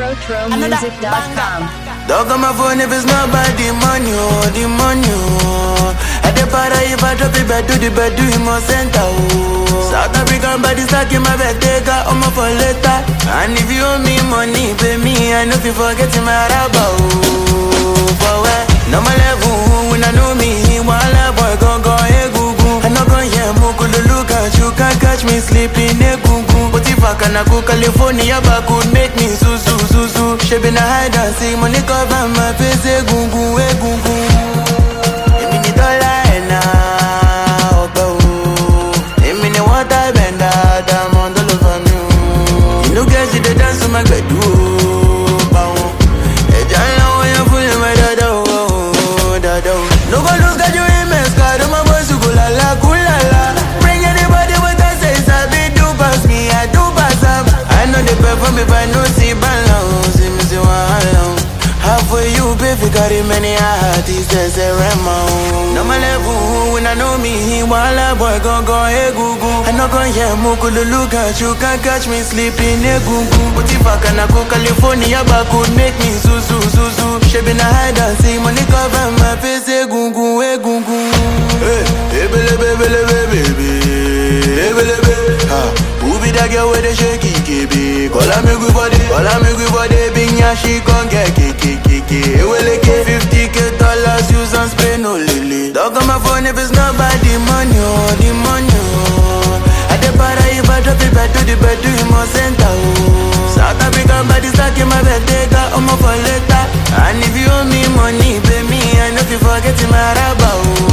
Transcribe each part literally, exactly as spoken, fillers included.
retro music dot com. Dog on my phone if it's not about the money, oh, the money, oh. At the para if I drop it back to the bed, do him more center, oh. South African body stuck in my bed, take out on my phone later. And if you owe me money, pay me, I know if you forget my rubber, oh. For where? No my level, when I know me, while I boy go go, hey, goo goo. I know go here, mukulu look at you, can't catch me sleeping, hey, goo goo. But if I can go California, back could make me so so so so. She been a hide and see money cover my face, hey, goo goo, hey, goo goo. Give me the dollar and now, go. Give me the water bend out, I'm on the love of you. You know, girl, she the dance to my bed, oh, bow. Hey, John, now when you're fooling my dad, oh, dad, oh. No go lose, got you in my scar, my boys, you go la la, go la la. Bring anybody with us, say, Sabi, do pass me, I do pass up. I know they perform if I know, see, balance, see me, see, one alone. Half for you, baby, got it many artists, they say, Remo. No my level, when I know me, while I boy, go, go, hey, goo, goo. I know go, yeah, mukulu look at you, can't catch me sleeping, hey, goo, goo. But if I can go California, back could make me so, so, so, so. She been a hide and see money cover my face, hey, goo, goo, hey, goo, goo. Hey, hey, baby, baby, baby, baby, hey, baby, ha. Who be that girl with the shaky, baby? Call her me good body, call her me good body, binya, she gon' get kiki, kiki. Hey, well, like fifty K dollars, use and spray no lily. Dog on my phone if it's not about the money, oh, the money, oh. At the para if I drop it back to the bed, do him more center, oh. South African body stuck in my bed, take out on my phone later. And if you owe me money, pay me, I know if you forget my rubber,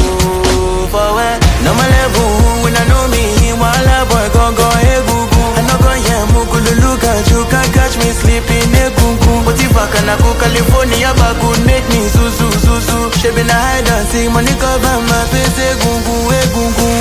oh. For where? No my level, when I know me, while I boy go go, hey, goo goo. I know go, yeah, mukulu look at you, can't catch me sleeping, hey, goo goo. But if I can go California, back could make me so so so so. She been a hide and see money cover my face, hey, goo goo, hey, goo goo.